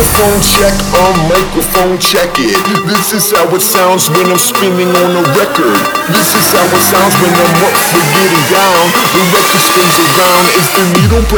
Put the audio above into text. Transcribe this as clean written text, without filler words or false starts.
Microphone check, microphone check it. This is how it sounds when I'm spinning on a record. This is how it sounds when I'm up for getting down. The record spins around, it's the needle